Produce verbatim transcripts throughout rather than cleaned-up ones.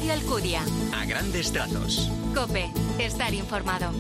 Mario Alcudia. A grandes trazos. COPE. Estar informado.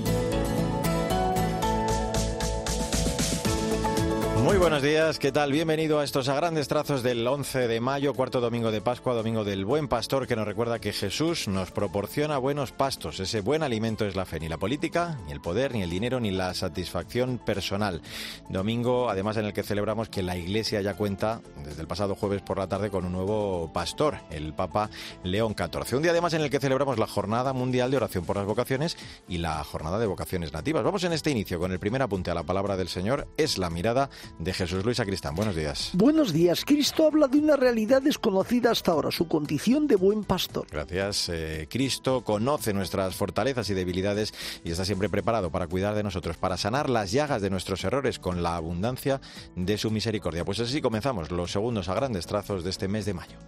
Muy buenos días, ¿qué tal? Bienvenido a estos a grandes trazos del once de mayo, cuarto domingo de Pascua, domingo del Buen Pastor, que nos recuerda que Jesús nos proporciona buenos pastos. Ese buen alimento es la fe, ni la política, ni el poder, ni el dinero, ni la satisfacción personal. Domingo, además, en el que celebramos que la Iglesia ya cuenta, desde el pasado jueves por la tarde, con un nuevo pastor, el Papa León catorce. Un día además en el que celebramos la Jornada Mundial de Oración por las Vocaciones y la Jornada de Vocaciones Nativas. Vamos en este inicio con el primer apunte a la palabra del Señor, es la mirada de Jesús. Luis Sacristán, buenos días. Buenos días. Cristo habla de una realidad desconocida hasta ahora, su condición de buen pastor. Gracias. Eh, Cristo conoce nuestras fortalezas y debilidades y está siempre preparado para cuidar de nosotros, para sanar las llagas de nuestros errores con la abundancia de su misericordia. Pues así comenzamos los segundos a grandes trazos de este mes de mayo.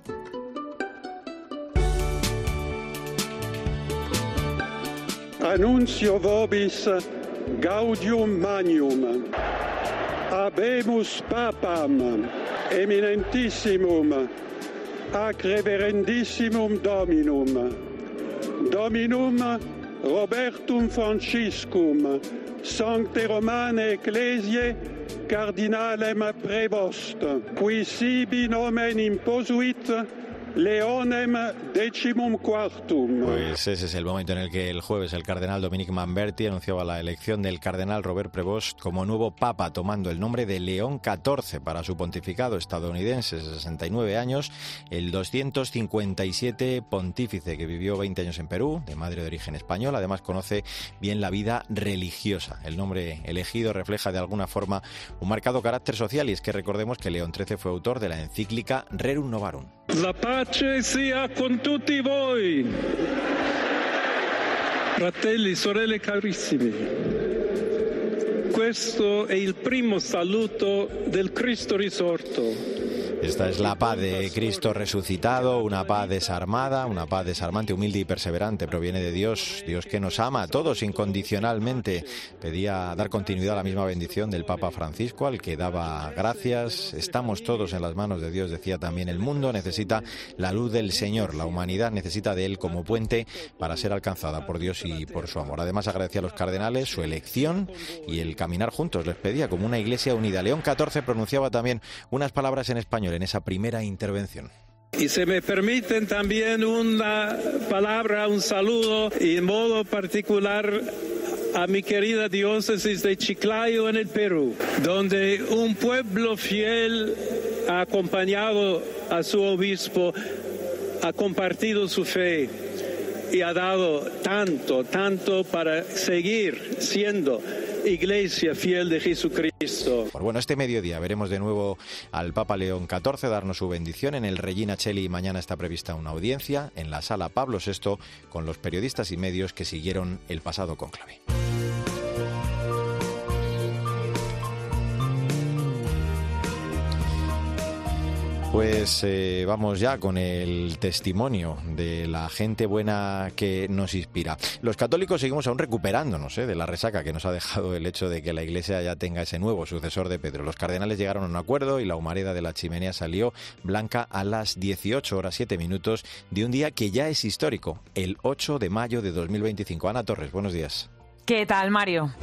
Annuncio vobis gaudium magnum. Habemus papam eminentissimum ac reverendissimum dominum dominum Robertum Franciscum sancte Romane Ecclesiae cardinalem prevost qui sibi nomen imposuit Leonem decimum quartum. Pues ese es el momento en el que el jueves el cardenal Dominic Manberti anunciaba la elección del cardenal Robert Prevost como nuevo papa, tomando el nombre de León catorce para su pontificado estadounidense, sesenta y nueve años, el doscientos cincuenta y siete pontífice que vivió veinte años en Perú, de madre de origen español. Además conoce bien la vida religiosa. El nombre elegido refleja de alguna forma un marcado carácter social, y es que recordemos que León trece fue autor de la encíclica Rerum Novarum. La pace sia con tutti voi. Fratelli, sorelle carissimi. Questo è il primo saluto del Cristo risorto. Esta es la paz de Cristo resucitado, una paz desarmada, una paz desarmante, humilde y perseverante. Proviene de Dios, Dios que nos ama a todos incondicionalmente. Pedía dar continuidad a la misma bendición del Papa Francisco, al que daba gracias. Estamos todos en las manos de Dios, decía también. El mundo necesita la luz del Señor, la humanidad necesita de Él como puente para ser alcanzada por Dios y por su amor. Además agradecía a los cardenales su elección y el caminar juntos. Les pedía como una iglesia unida. León catorce pronunciaba también unas palabras en español en esa primera intervención. Y se me permiten también una palabra, un saludo, y en modo particular a mi querida diócesis de Chiclayo en el Perú, donde un pueblo fiel ha acompañado a su obispo, ha compartido su fe y ha dado tanto, tanto para seguir siendo Iglesia fiel de Jesucristo. Bueno, este mediodía veremos de nuevo al Papa León catorce darnos su bendición en el Regina Coeli. Mañana está prevista una audiencia en la Sala Pablo sexto con los periodistas y medios que siguieron el pasado cónclave. Pues eh, vamos ya con el testimonio de la gente buena que nos inspira. Los católicos seguimos aún recuperándonos eh, de la resaca que nos ha dejado el hecho de que la Iglesia ya tenga ese nuevo sucesor de Pedro. Los cardenales llegaron a un acuerdo y la humareda de la chimenea salió blanca a las dieciocho horas siete minutos de un día que ya es histórico, el ocho de mayo de dos mil veinticinco. Ana Torres, buenos días. ¿Qué tal, Mario?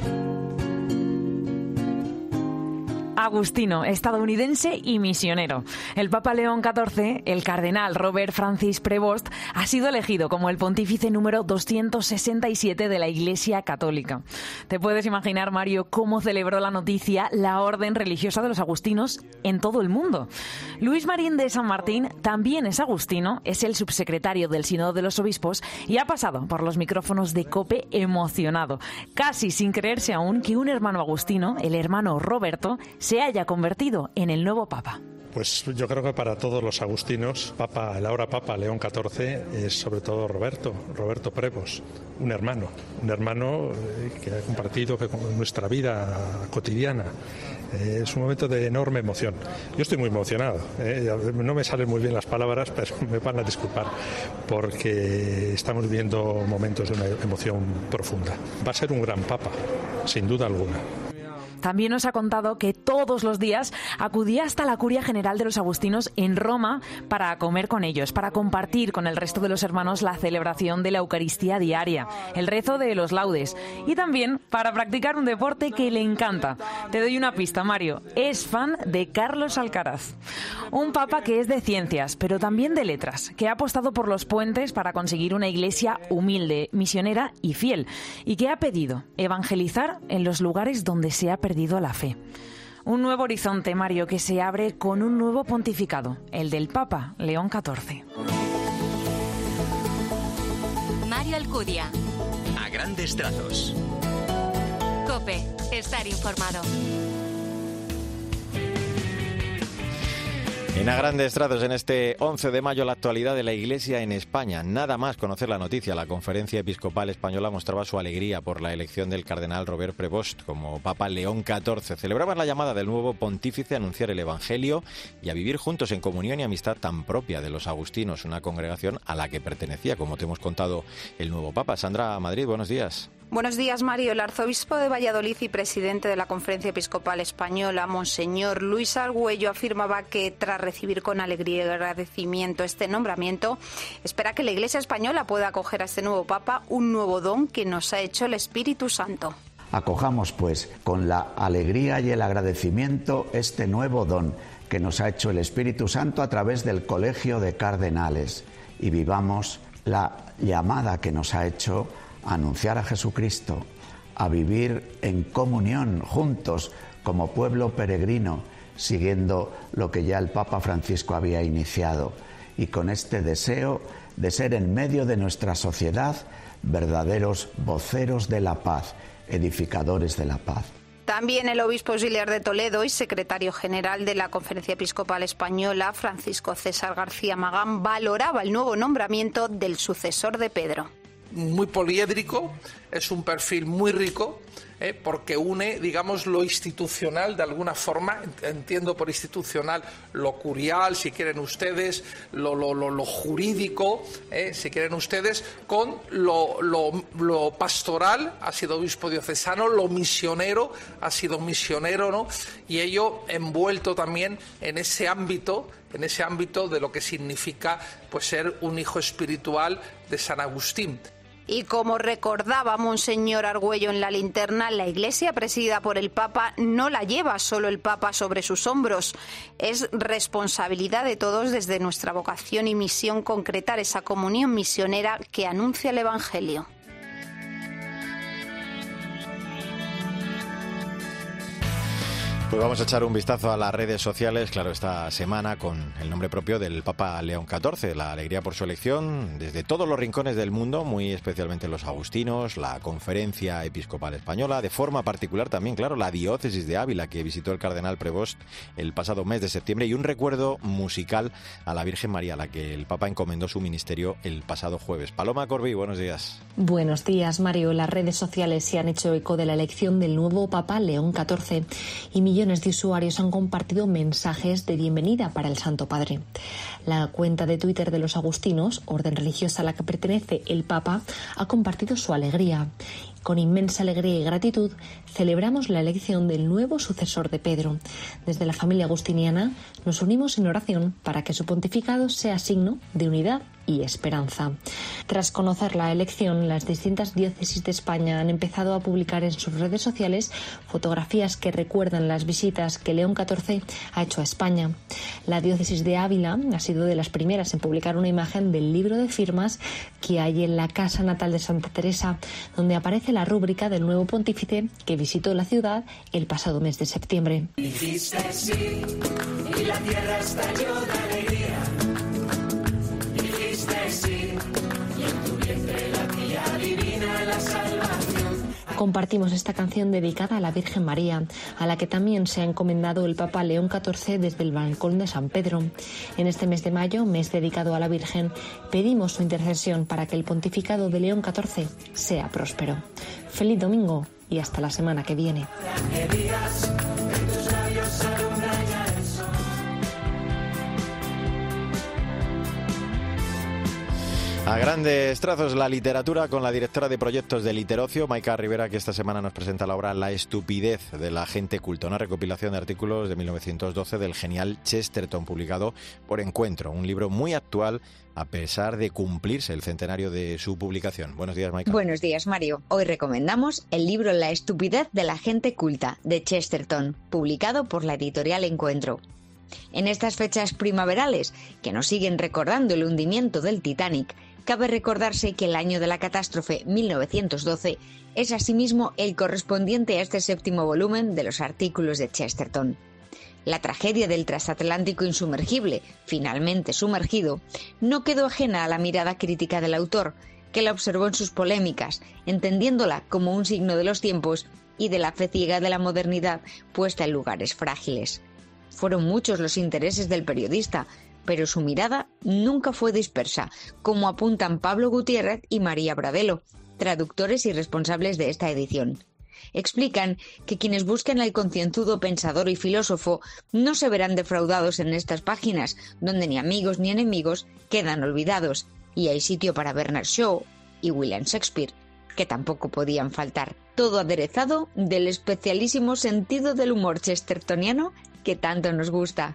Agustino, estadounidense y misionero. El Papa León catorce, el cardenal Robert Francis Prevost, ha sido elegido como el pontífice número doscientos sesenta y siete de la Iglesia Católica. Te puedes imaginar, Mario, cómo celebró la noticia la orden religiosa de los agustinos en todo el mundo. Luis Marín de San Martín también es agustino, es el subsecretario del Sínodo de los Obispos y ha pasado por los micrófonos de COPE emocionado, casi sin creerse aún que un hermano agustino, el hermano Roberto, se haya convertido en el nuevo Papa. Pues yo creo que para todos los agustinos, Papa, el ahora Papa León catorce es sobre todo Roberto, Roberto Prevost, un hermano, un hermano que ha compartido que con nuestra vida cotidiana. Es un momento de enorme emoción. Yo estoy muy emocionado, ¿eh? No me salen muy bien las palabras, pero me van a disculpar, porque estamos viviendo momentos de una emoción profunda. Va a ser un gran Papa, sin duda alguna. También nos ha contado que todos los días acudía hasta la Curia General de los Agustinos en Roma para comer con ellos, para compartir con el resto de los hermanos la celebración de la Eucaristía diaria, el rezo de los laudes y también para practicar un deporte que le encanta. Te doy una pista, Mario. Es fan de Carlos Alcaraz, un papa que es de ciencias, pero también de letras, que ha apostado por los puentes para conseguir una iglesia humilde, misionera y fiel, y que ha pedido evangelizar en los lugares donde se ha perdido la fe. Un nuevo horizonte, Mario, que se abre con un nuevo pontificado, el del Papa León catorce. Mario Alcudia. A grandes trazos. COPE. Estar informado. En A Grandes Trazos, en este once de mayo, la actualidad de la Iglesia en España. Nada más conocer la noticia, la Conferencia Episcopal Española mostraba su alegría por la elección del cardenal Robert Prevost como Papa León catorce. Celebraban la llamada del nuevo pontífice a anunciar el Evangelio y a vivir juntos en comunión y amistad tan propia de los agustinos, una congregación a la que pertenecía, como te hemos contado, el nuevo Papa. Sandra Madrid, buenos días. Buenos días, Mario. El arzobispo de Valladolid y presidente de la Conferencia Episcopal Española, Monseñor Luis Argüello, afirmaba que tras recibir con alegría y agradecimiento este nombramiento, espera que la Iglesia española pueda acoger a este nuevo Papa un nuevo don que nos ha hecho el Espíritu Santo. Acojamos, pues, con la alegría y el agradecimiento este nuevo don que nos ha hecho el Espíritu Santo a través del Colegio de Cardenales y vivamos la llamada que nos ha hecho a anunciar a Jesucristo, a vivir en comunión juntos como pueblo peregrino, siguiendo lo que ya el Papa Francisco había iniciado, y con este deseo de ser en medio de nuestra sociedad verdaderos voceros de la paz, edificadores de la paz. También el obispo auxiliar de Toledo y secretario general de la Conferencia Episcopal Española, Francisco César García Magán, valoraba el nuevo nombramiento del sucesor de Pedro. Muy poliédrico, es un perfil muy rico, eh, porque une, digamos, lo institucional de alguna forma, entiendo por institucional lo curial, si quieren ustedes, lo, lo, lo, lo jurídico, eh, si quieren ustedes, con lo, lo, lo pastoral, ha sido obispo diocesano, lo misionero, ha sido misionero, ¿no? Y ello envuelto también en ese ámbito, en ese ámbito de lo que significa, pues, ser un hijo espiritual de San Agustín. Y como recordaba Monseñor Argüello en la linterna, la Iglesia presidida por el Papa no la lleva solo el Papa sobre sus hombros. Es responsabilidad de todos desde nuestra vocación y misión concretar esa comunión misionera que anuncia el Evangelio. Pues vamos a echar un vistazo a las redes sociales, claro, esta semana con el nombre propio del Papa León catorce, la alegría por su elección desde todos los rincones del mundo, muy especialmente los agustinos, la Conferencia Episcopal Española, de forma particular también, claro, la diócesis de Ávila que visitó el cardenal Prevost el pasado mes de septiembre, y un recuerdo musical a la Virgen María, a la que el Papa encomendó su ministerio el pasado jueves. Paloma Corbí, buenos días. Buenos días, Mario. Las redes sociales se han hecho eco de la elección del nuevo Papa León catorce y millones Millones de usuarios han compartido mensajes de bienvenida para el Santo Padre. La cuenta de Twitter de los agustinos, orden religiosa a la que pertenece el Papa, ha compartido su alegría. Con inmensa alegría y gratitud celebramos la elección del nuevo sucesor de Pedro. Desde la familia agustiniana nos unimos en oración para que su pontificado sea signo de unidad y esperanza. Tras conocer la elección, las distintas diócesis de España han empezado a publicar en sus redes sociales fotografías que recuerdan las visitas que León catorce ha hecho a España. La diócesis de Ávila ha sido de las primeras en publicar una imagen del libro de firmas que hay en la casa natal de Santa Teresa, donde aparece la rúbrica del nuevo pontífice que visitó la ciudad el pasado mes de septiembre. Dijiste sí y la tierra estalló de alegría. Dijiste sí y en tu vientre la tía divina la salvación. Compartimos esta canción dedicada a la Virgen María, a la que también se ha encomendado el Papa León catorce desde el balcón de San Pedro. En este mes de mayo, mes dedicado a la Virgen, pedimos su intercesión para que el pontificado de León catorce sea próspero. Feliz domingo y hasta la semana que viene. A grandes trazos la literatura con la directora de proyectos de Literocio, Maika Rivera, que esta semana nos presenta la obra La estupidez de la gente culta, una recopilación de artículos de mil novecientos doce del genial Chesterton, publicado por Encuentro, un libro muy actual a pesar de cumplirse el centenario de su publicación. Buenos días, Maika. Buenos días, Mario. Hoy recomendamos el libro La estupidez de la gente culta, de Chesterton, publicado por la editorial Encuentro. En estas fechas primaverales, que nos siguen recordando el hundimiento del Titanic, cabe recordarse que el año de la catástrofe, mil novecientos doce, es asimismo el correspondiente a este séptimo volumen de los artículos de Chesterton. La tragedia del transatlántico insumergible, finalmente sumergido, no quedó ajena a la mirada crítica del autor, que la observó en sus polémicas, entendiéndola como un signo de los tiempos y de la fe ciega de la modernidad puesta en lugares frágiles. Fueron muchos los intereses del periodista, pero su mirada nunca fue dispersa, como apuntan Pablo Gutiérrez y María Bradelo, traductores y responsables de esta edición. Explican que quienes busquen al concienzudo pensador y filósofo no se verán defraudados en estas páginas, donde ni amigos ni enemigos quedan olvidados, y hay sitio para Bernard Shaw y William Shakespeare, que tampoco podían faltar. Todo aderezado del especialísimo sentido del humor chestertoniano que tanto nos gusta.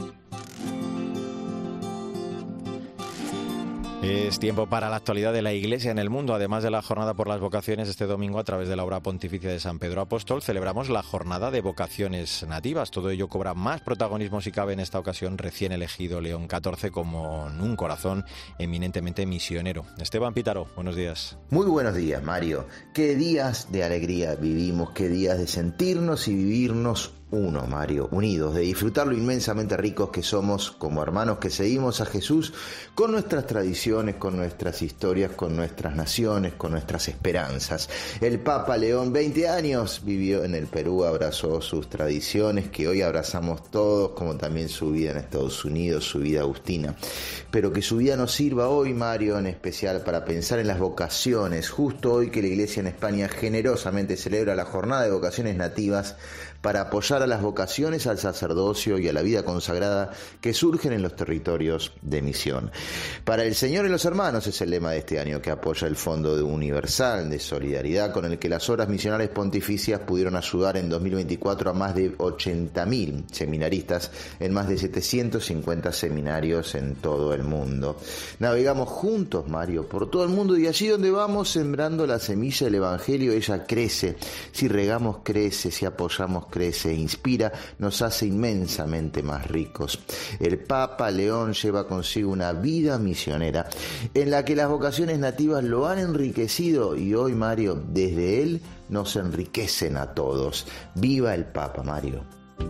Es tiempo para la actualidad de la Iglesia en el mundo. Además de la jornada por las vocaciones, este domingo, a través de la obra pontificia de San Pedro Apóstol, celebramos la jornada de vocaciones nativas. Todo ello cobra más protagonismo, si cabe, en esta ocasión recién elegido León catorce como un corazón eminentemente misionero. Esteban Pítaro, buenos días. Muy buenos días, Mario. Qué días de alegría vivimos, qué días de sentirnos y vivirnos uno, Mario, unidos, de disfrutar lo inmensamente ricos que somos como hermanos que seguimos a Jesús, con nuestras tradiciones, con nuestras historias, con nuestras naciones, con nuestras esperanzas. El Papa León, veinte años, vivió en el Perú, abrazó sus tradiciones que hoy abrazamos todos, como también su vida en Estados Unidos, su vida agustina. Pero que su vida nos sirva hoy, Mario, en especial para pensar en las vocaciones, justo hoy que la Iglesia en España generosamente celebra la jornada de vocaciones nativas, para apoyar a las vocaciones, al sacerdocio y a la vida consagrada que surgen en los territorios de misión. Para el Señor y los hermanos es el lema de este año, que apoya el Fondo Universal de Solidaridad, con el que las obras misionales pontificias pudieron ayudar en dos mil veinticuatro a más de ochenta mil seminaristas en más de setecientos cincuenta seminarios en todo el mundo. Navegamos juntos, Mario, por todo el mundo, y allí donde vamos sembrando la semilla del Evangelio, ella crece. Si regamos, crece. Si apoyamos, crece, inspira, nos hace inmensamente más ricos. El Papa León lleva consigo una vida misionera en la que las vocaciones nativas lo han enriquecido, y hoy, Mario, desde él nos enriquecen a todos. ¡Viva el Papa, Mario!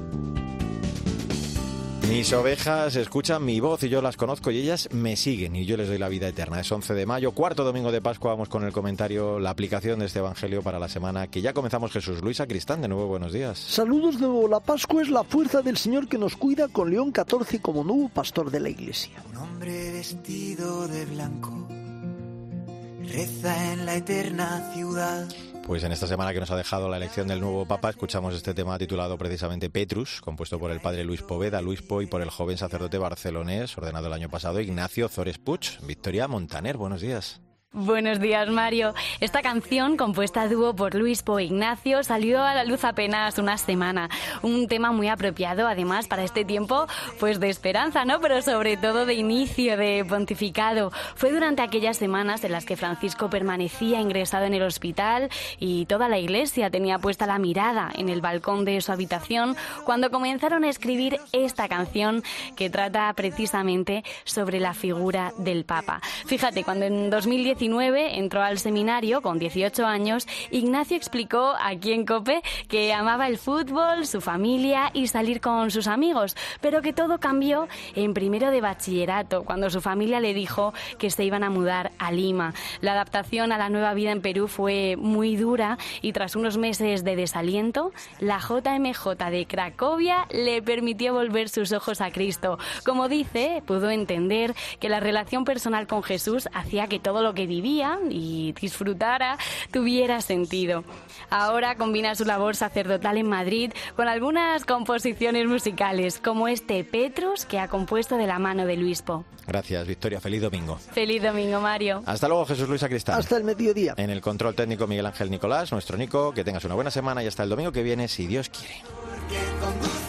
Mis ovejas escuchan mi voz y yo las conozco y ellas me siguen y yo les doy la vida eterna. Es once de mayo, cuarto domingo de Pascua. Vamos con el comentario, la aplicación de este evangelio para la semana que ya comenzamos. Jesús Luis Sacristán, de nuevo, buenos días. Saludos de nuevo. La Pascua es la fuerza del Señor que nos cuida, con León catorce como nuevo pastor de la Iglesia. Un hombre vestido de blanco reza en la eterna ciudad. Pues en esta semana que nos ha dejado la elección del nuevo Papa, escuchamos este tema titulado precisamente Petrus, compuesto por el padre Luis Poveda, Luis Po, y por el joven sacerdote barcelonés, ordenado el año pasado, Ignacio Zores Puig. Victoria Montaner, buenos días. Buenos días, Mario. Esta canción, compuesta a dúo por Luis Po e Ignacio, salió a la luz apenas una semana. Un tema muy apropiado, además, para este tiempo pues de esperanza, ¿no? Pero sobre todo de inicio de pontificado. Fue durante aquellas semanas en las que Francisco permanecía ingresado en el hospital y toda la Iglesia tenía puesta la mirada en el balcón de su habitación cuando comenzaron a escribir esta canción que trata precisamente sobre la figura del Papa. Fíjate, cuando en dos mil diecinueve entró al seminario con dieciocho años, Ignacio explicó aquí en COPE que amaba el fútbol, su familia y salir con sus amigos, pero que todo cambió en primero de bachillerato, cuando su familia le dijo que se iban a mudar a Lima. La adaptación a la nueva vida en Perú fue muy dura y tras unos meses de desaliento, la J M J de Cracovia le permitió volver sus ojos a Cristo. Como dice, pudo entender que la relación personal con Jesús hacía que todo lo que vivía y disfrutara tuviera sentido. Ahora combina su labor sacerdotal en Madrid con algunas composiciones musicales, como este Petrus que ha compuesto de la mano de Luispo. Gracias, Victoria. Feliz domingo. Feliz domingo, Mario. Hasta luego, Jesús Luis Sacristán. Hasta el mediodía. En el control técnico, Miguel Ángel Nicolás, nuestro Nico. Que tengas una buena semana y hasta el domingo que viene, si Dios quiere.